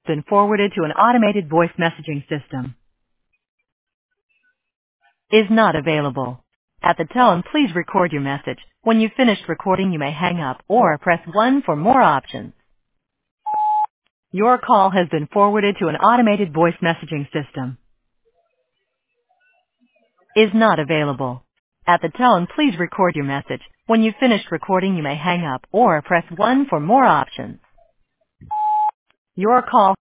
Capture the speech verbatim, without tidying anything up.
Been forwarded to an automated voice messaging system. Is not available. At the tone, please record your message. When you've finished recording, you may hang up or press one for more options. Your call has been forwarded to an automated voice messaging system. Is not available. At the tone, please record your message. When you've finished recording, you may hang up or press one for more options. Your call